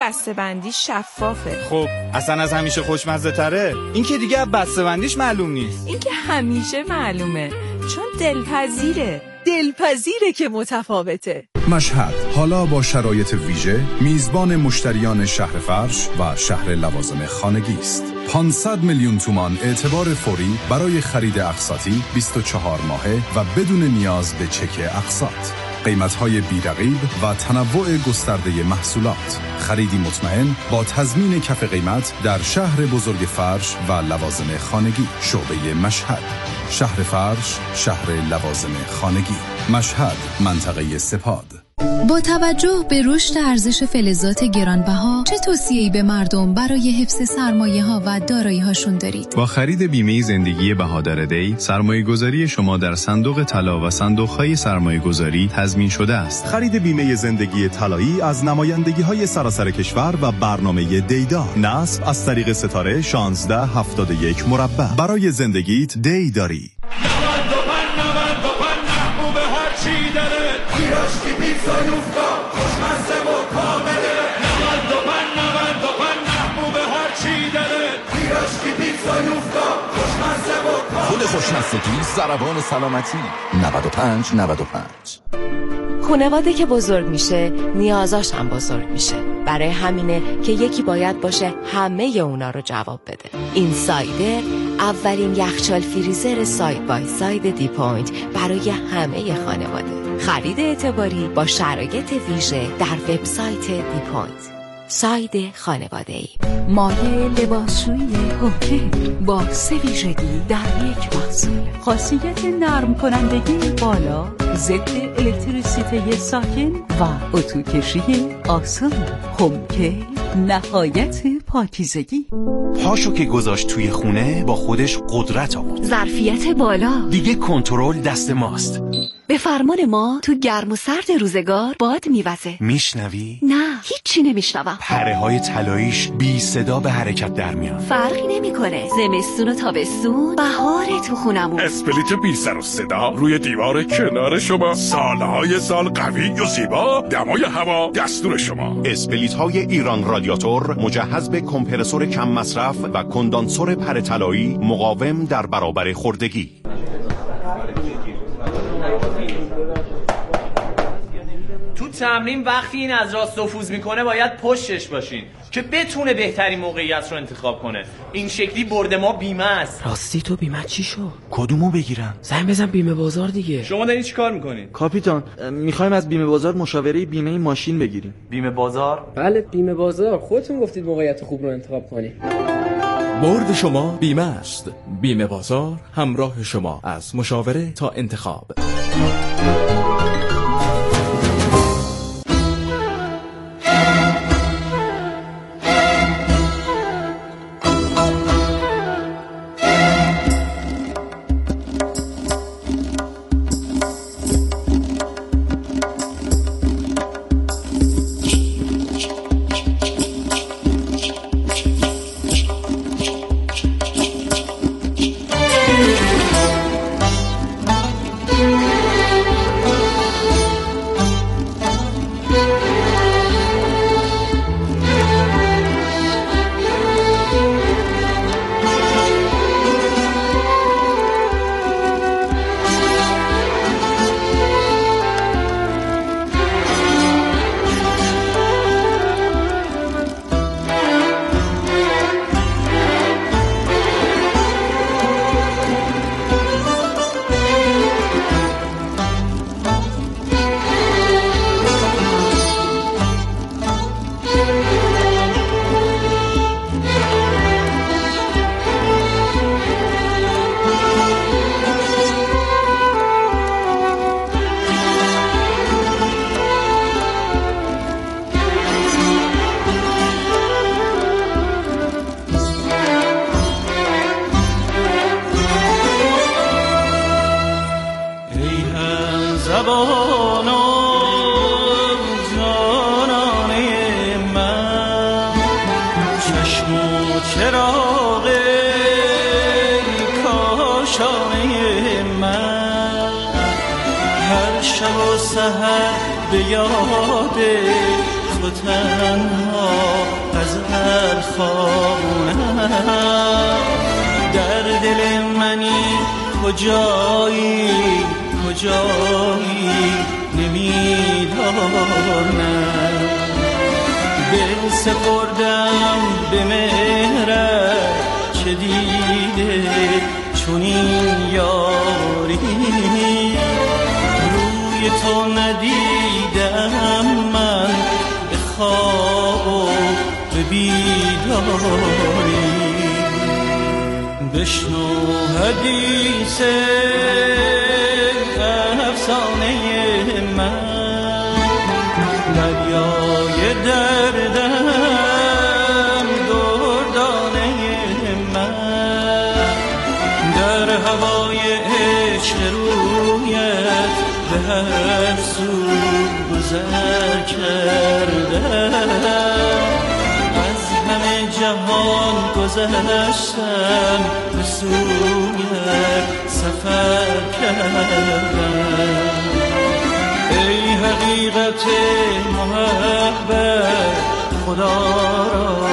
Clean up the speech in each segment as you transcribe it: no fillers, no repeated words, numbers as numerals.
بسته‌بندی شفافه. خب اصلا از همیشه خوشمزه تره. این که دیگه بسته‌بندیش معلوم نیست. این که همیشه معلومه، چون دلپذیره که متفاوته. مشهد حالا با شرایط ویژه میزبان مشتریان شهر فرش و شهر لوازم خانگی است. 500 میلیون تومان اعتبار فوری برای خرید اقساطی 24 ماهه و بدون نیاز به چک اقساط. قیمت‌های بی‌رقیب و تنوع گسترده محصولات. خریدی مطمئن با تضمین کف قیمت در شهر بزرگ فرش و لوازم خانگی. شعبه مشهد، شهر فرش، شهر لوازم خانگی. مشهد، منطقه سپاد. با توجه به رشد ارزش فلزات گرانبها، چه توصیه‌ای به مردم برای حفظ سرمایه‌ها و دارایی‌هاشون دارید؟ با خرید بیمه زندگی بهادر دی، سرمایه‌گذاری شما در صندوق طلا و صندوق‌های سرمایه‌گذاری تضمین شده است. خرید بیمه زندگی طلایی از نمایندگی‌های سراسر کشور و برنامه دیدا. نصب از طریق ستاره 1671 مربع. برای زندگیت دی داری. خود خوشمزگی ضربان سلامتی. 95. خانواده که بزرگ میشه نیازاش هم بزرگ میشه. برای همینه که یکی باید باشه همه اونا رو جواب بده. این سایدر اولین یخچال فریزر ساید بای ساید دی پوینت برای همه خانواده. خرید اعتباری با شرایط ویژه در وبسایت دی پوینت. ساید خانواده‌ای. مایع لباسشویی هوکه با 3 ویژگی در یک محصول. خاصیت نرم کنندگی بالا، ضد الکتریسیته ساکن و اتوکشی آسان. هوکه نهایت پاکیزگی. پاشو که گذاشت توی خونه با خودش قدرت آورد. ظرفیت بالا. دیگه کنترل دست ماست. به فرمان ما تو گرم و سرد روزگار باد میوزه. میشنوی؟ نه هیچی نمیشنوم. پره های طلاییش بی صدا به حرکت در میان. فرقی نمیکنه. زمستون و تابستون بهار تو خونمون. اسپلیت بی سر و صدا روی دیوار کنار شما. سالهای سال قوی و زیبا. دمای هوا دستور شما. اسپلیت های ایران رادیاتور مجهز به کمپرسور کم مصرف و کندانسور پره طلایی مقاوم در برابر خوردگی. تو تمرین وقتی این از راست نفوذ میکنه باید پشتش باشین که بتونه بهترین موقعیت رو انتخاب کنه. این شکلی برد ما بیمه است. راستی تو بیمه چی شو؟ کدومو بگیرم؟ زنگ بزن بیمه بازار دیگه. شما دارین چی کار میکنین؟ کاپیتان میخوایم از بیمه بازار مشاوره بیمه ماشین بگیریم. بیمه بازار؟ بله بیمه بازار. خودتون گفتید موقعیت خوب رو انتخاب کنید. برد شما بیمه است. بیمه بازار همراه شما از مشاوره تا انتخاب. سحر به یاد تو تنها در دل منی کجایی نمیدانم. دل سپردم به مهرت چه دیده چنین یاری، روی تو ندیدم من به خواب و به بیداری. بشنو حدیث افسانه من، دریای دردم دردانه من، در هوای عشق رویت به هر سو گذر کردم. از همه جهان گذشتم به سویت سفر کردم. ای حقیقت محبت خدا را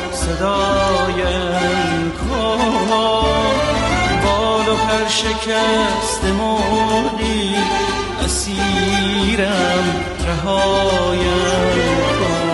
صدایم کن، بال و پر شکست مرغی اسیرم رهایم کن.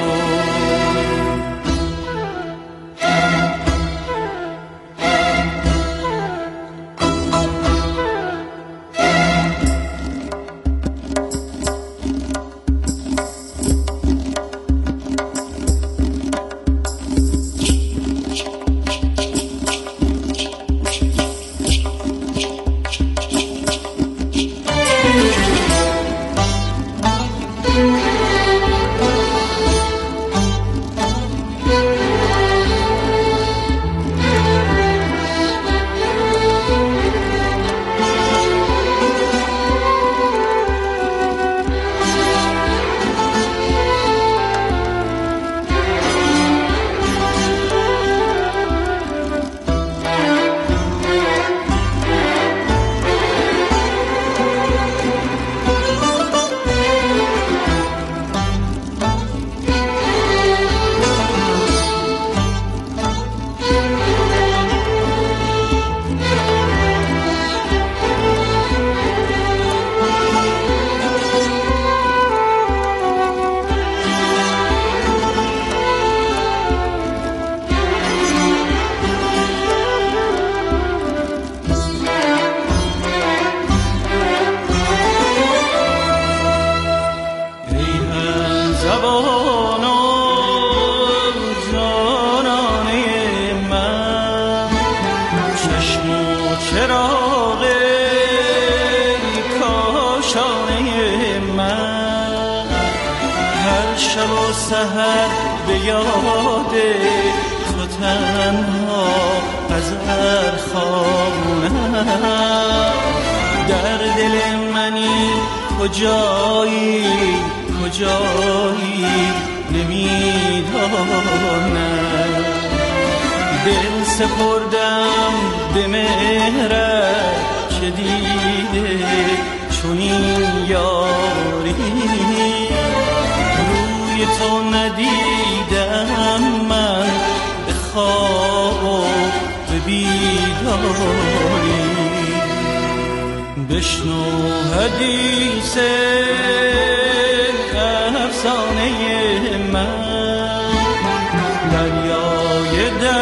سحر به یاد تو تنها غزل خوانم. در دل منی کجایی نمیدانم. دل سپردم به مهرت چه دیده چنین یاری، تو ندیدم من به خواب و به بیداری. بشنو حدیث افسانه من، دریای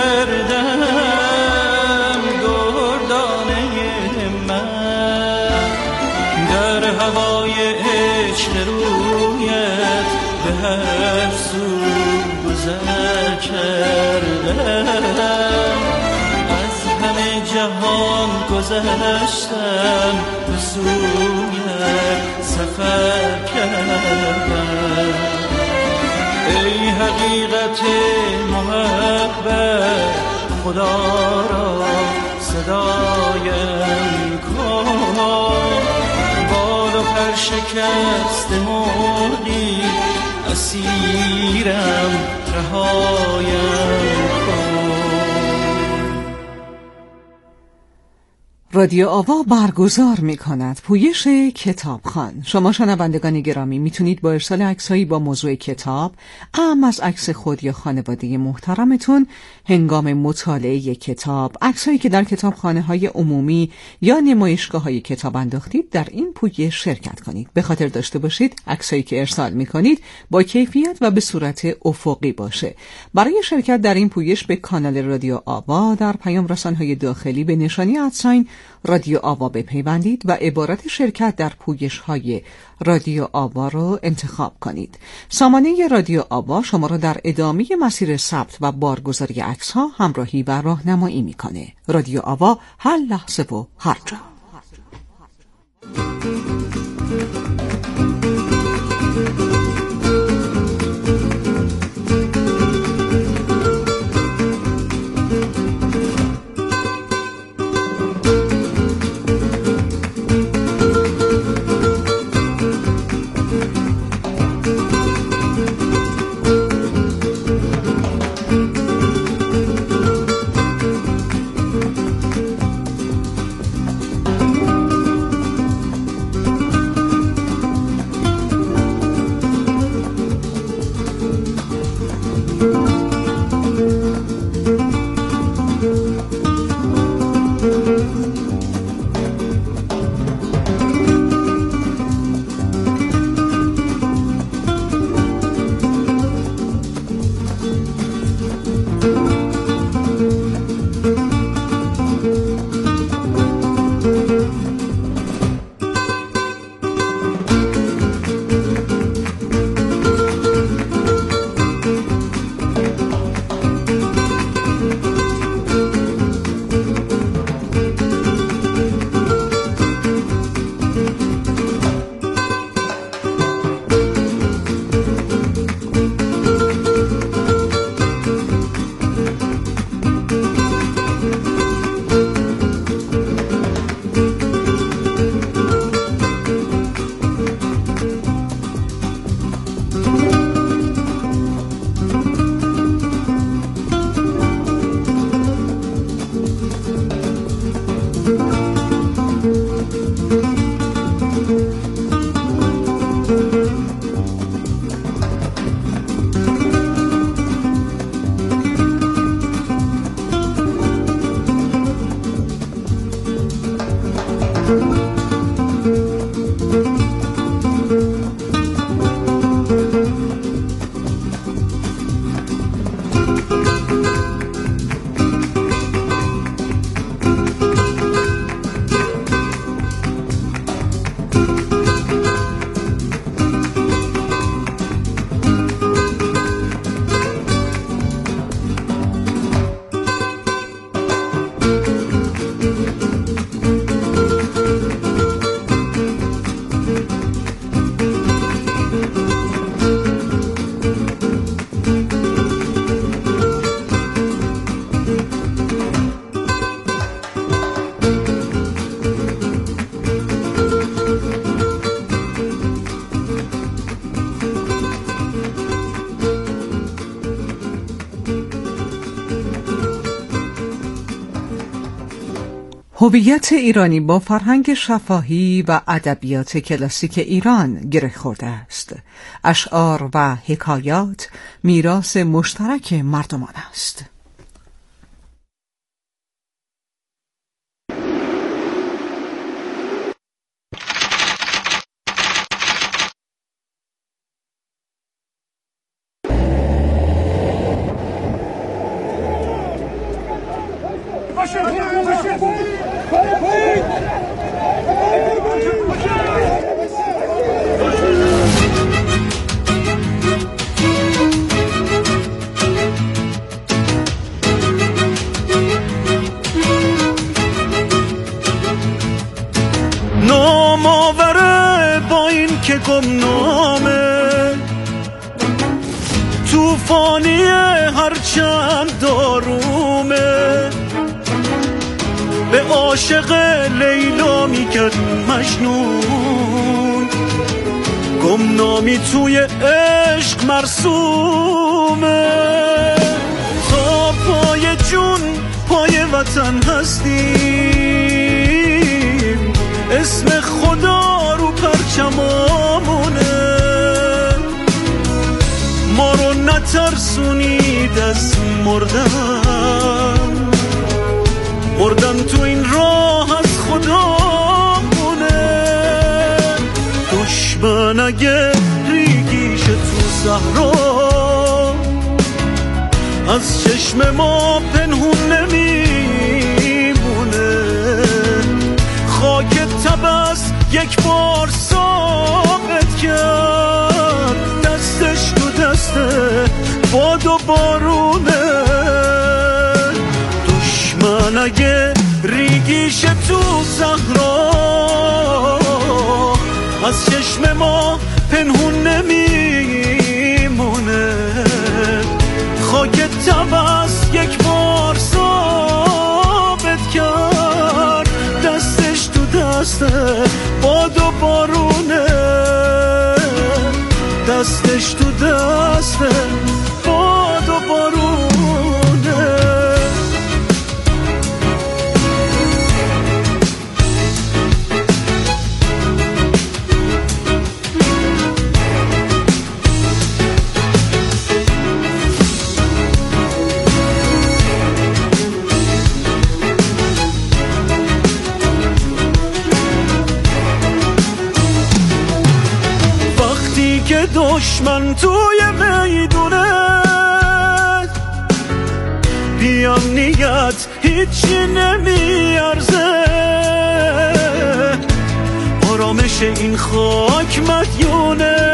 دردم دردانه من، در هوای عشق رویت به هر سو گذر کردم. از همه جهان گذشتم به سویت سفر کردم. ای حقیقت محبت خدا را صدایم کن، بال و پر شکست مرغی اسیرم رهایم کن. رادیو آوا برگزار می‌کند پویش کتابخوان. شما شنوندگان گرامی میتونید با ارسال عکسایی با موضوع کتاب، اهم از عکس خود یا خانواده محترمتون هنگام مطالعه کتاب، عکسایی که در کتابخانه‌های عمومی یا نمایشگاه‌های کتاب انداختید در این پویش شرکت کنید. به خاطر داشته باشید عکسایی که ارسال می‌کنید با کیفیت و به صورت افقی باشه. برای شرکت در این پویش به کانال رادیو آوا در پیام رسان‌های داخلی به نشانی @ رادیو آوا بپیوندید و عبارت شرکت در پویش‌های رادیو آوا رو انتخاب کنید. سامانه رادیو آوا شما را در ادامه مسیر ثبت و بارگذاری عکس‌ها همراهی و راهنمایی می‌کنه. رادیو آوا هر لحظه و هر جا. هویت ایرانی با فرهنگ شفاهی و ادبیات کلاسیک ایران گره خورده است. اشعار و حکایات میراث مشترک مردمان است. گمنامه توفانی هرچند دارومه به عاشق لیلا میکرد مجنون گمنامی توی عشق مرسومه تا پای جون پای وطن هستی از مردن تو این راه از خدا مونه. دشمن اگه ریگیش تو صحرا از چشم ما پنهون نمیمونه. خاک تبس یک بار ثابت کرد دستش تو دسته باد و بارونه. دشمن اگه ریگیش تو صحرا از چشم ما پنهون نمیمونه. خاک تبس یک بار ثابت کرد دستش تو دسته باد و بارونه. دستش تو دسته باد و بارونه. که دشمن توی میدونه بی امنیت هیچی نمیارزه. آرامش این خاک مدیونه.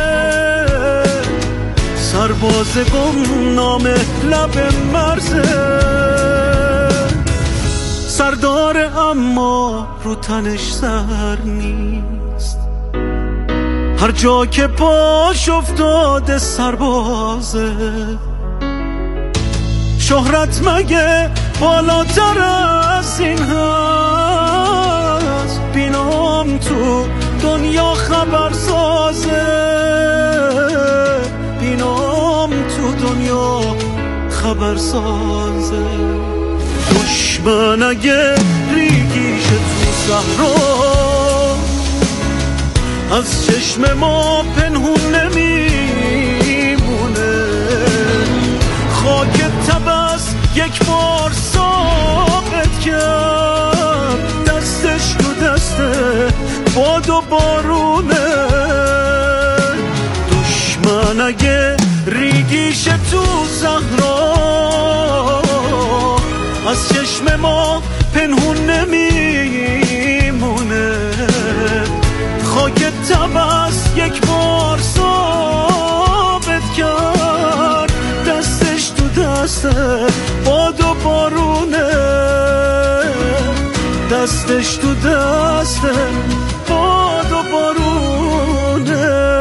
سرباز گمنام لب مرزه. سردار اما رو تنش سر نیست. هر جا که پاش افتاده سربازه. شهرت مگه بالاتر از این هست؟ بینام تو دنیا خبرسازه. بینام تو دنیا خبرسازه. دشمن اگه ریگیش تو صحرا از چشم ما پنهون نمیمونه. خاک تبس یک بار ثابت کرد دستش تو دسته باد و بارونه. دشمن اگه ریگیش تو صحرا از چشم ما پنهون نمیمونه. خاک تبس یک بار ثابت کرد دستش تو دسته باد و بارونه. دستش تو دسته باد و بارونه.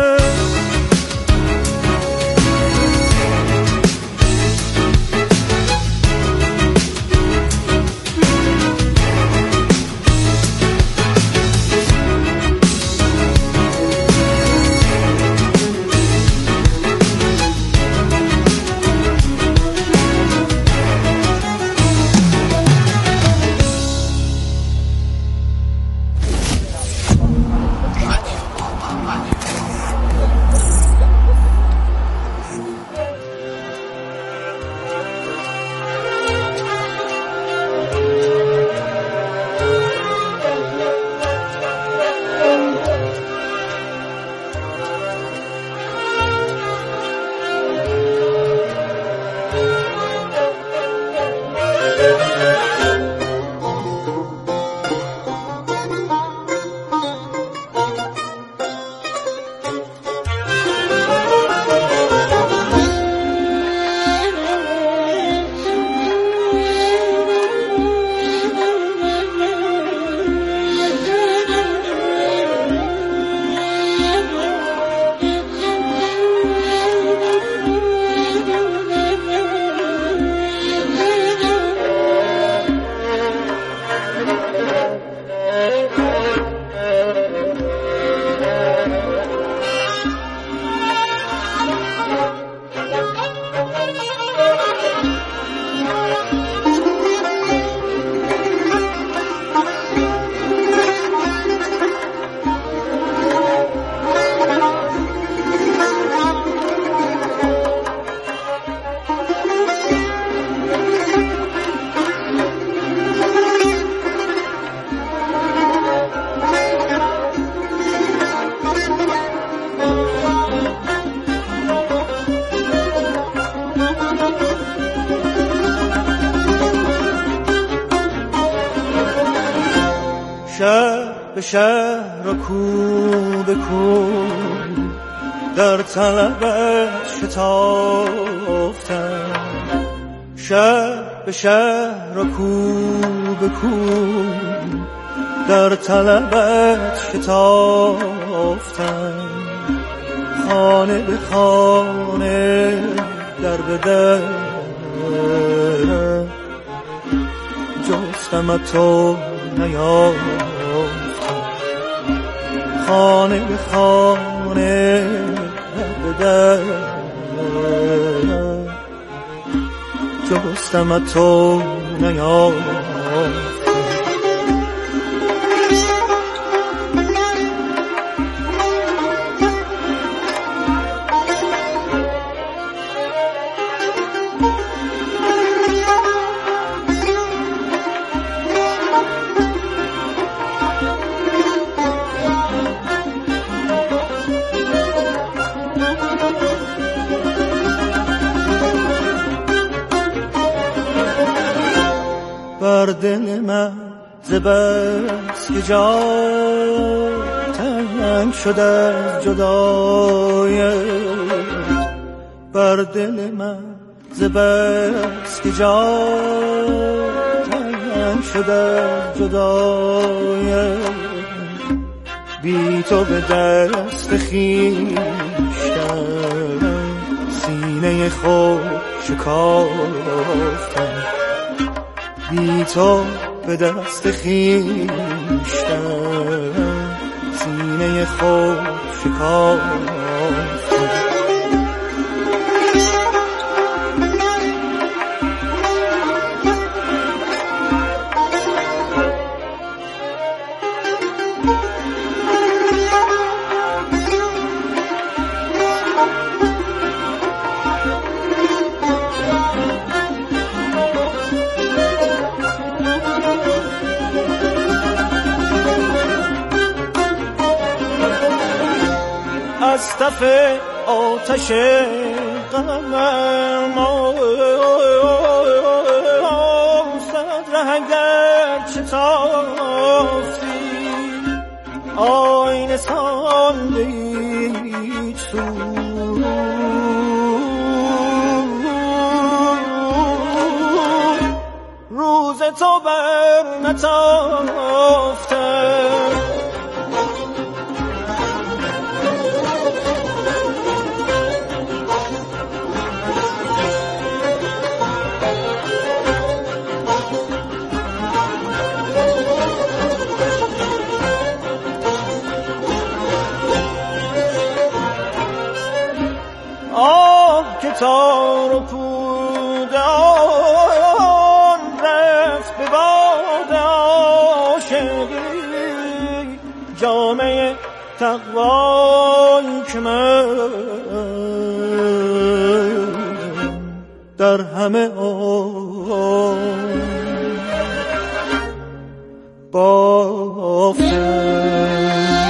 شهر به شهر و کو به کو در طلبت شتافتم، شهر به شهر و کو به کو در طلبت شتافتم، خانه به خانه در به در جستم تو نیافتم، خانه به خانه در به در جستم تو نیافتم. بر دل من ز بس که جا تنگ شده از جدایت، بر دل من ز بس که جا تنگ شده از جدایت، بی تو به دست خویشتن سینه خود شکافتم، بی تو به دست خویشتن سینه خود شکافتم. از تف آتش غمم صد ره اگر چه تافتی، آینه سان به هیچ سو، روز تو بر نتافتم، که تار و پود آن رفت به باد عاشقی، جامعه تقوایی که من در همه آن بافتم.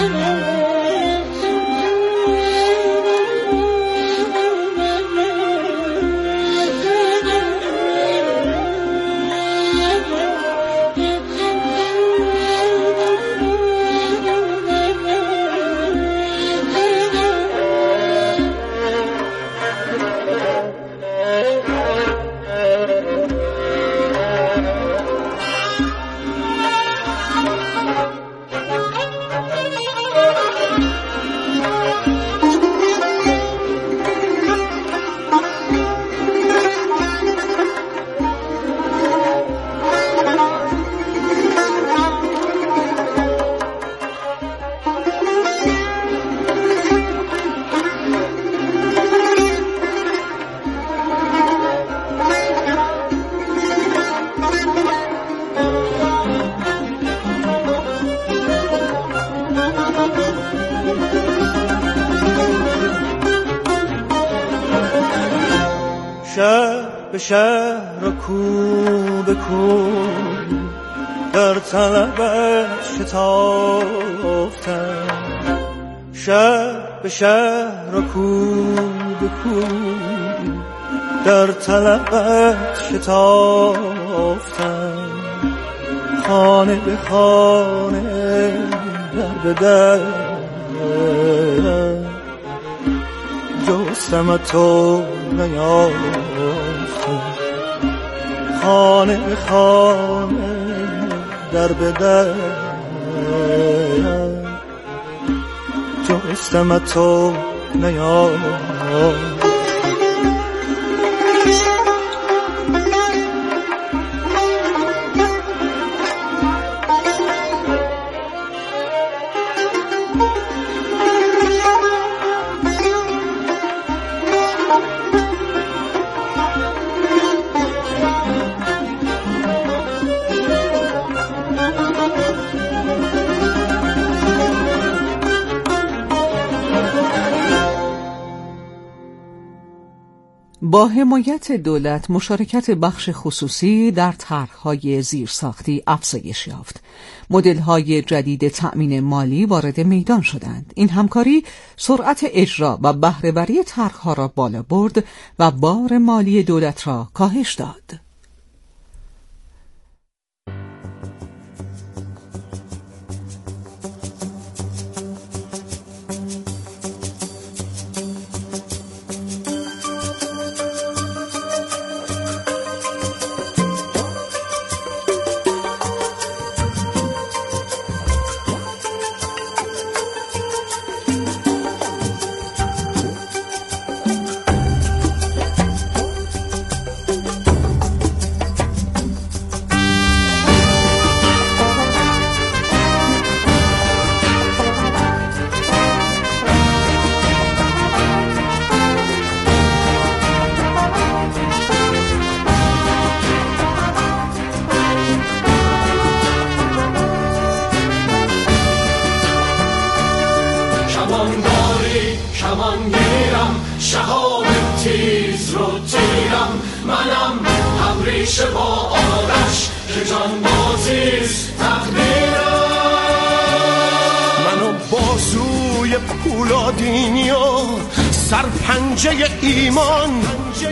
شهر به شهر و کو به کو در طلبت شتافتم، شهر به شهر و کو به کو در طلبت شتافتم، خانه به خانه در به در جستم تو نیافتم، خانه به خانه در به در جستم تو نیافتم. با حمایت دولت مشارکت بخش خصوصی در طرح‌های زیرساختی افزایش یافت. مدل‌های جدید تأمین مالی وارد میدان شدند. این همکاری سرعت اجرا و بهره‌وری طرح‌ها را بالا برد و بار مالی دولت را کاهش داد. کمانگیرم شهاب تیز رو تیرم، منم همریشه با آرش که جانبازیست تقدیرم. منو بازوی پولادینی و سرپنجه ایمان،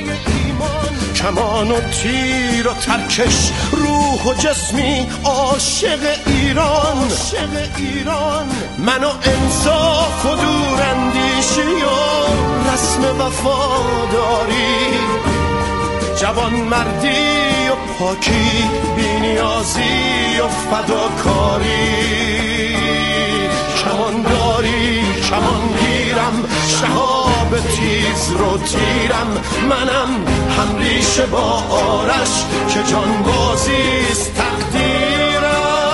کمان و تیر و ترکش روح و جسمی عاشق ایران. من و انصاف و دوراندیشی و رسم وفاداری، جوان مردی و پاکی، بی‌نیازی و فداکاری. کمانداری کمانگیرم شهاب تیز رو تیرم، منم همریشه با آرش که جانبازیست تقدیرم.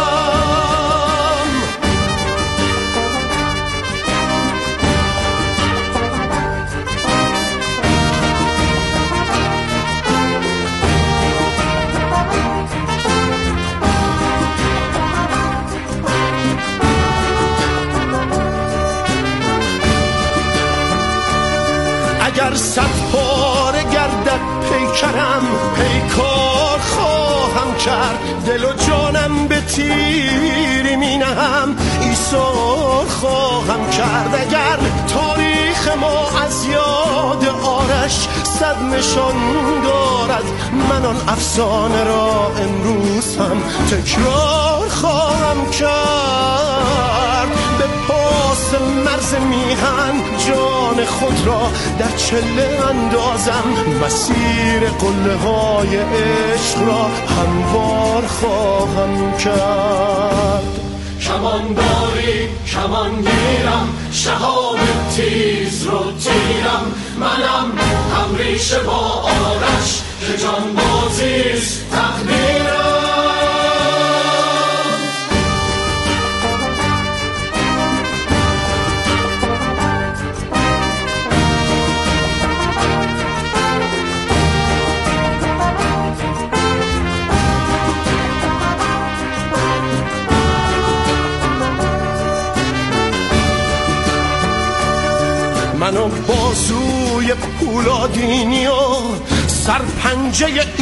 اگر صد پاره گردد پیکرم، پیکار خواهم کرد، دل و جانم به تیری می نهم، ایثار خواهم کرد. اگر تاریخ ما از یاد آرش صد نشان دارد، من آن افسانه را امروز هم تکرار خواهم کرد. به پاس مرز میهن جان خود را در چله اندازم، مسیر قله های عشق را هموار خواهم کرد. کمانداری کمانگیرم شهاب تیز رو تیرم، منم همریشه با آرش که جانبازیست تقدیرم. منو بازوی پولادینی و سرپنجه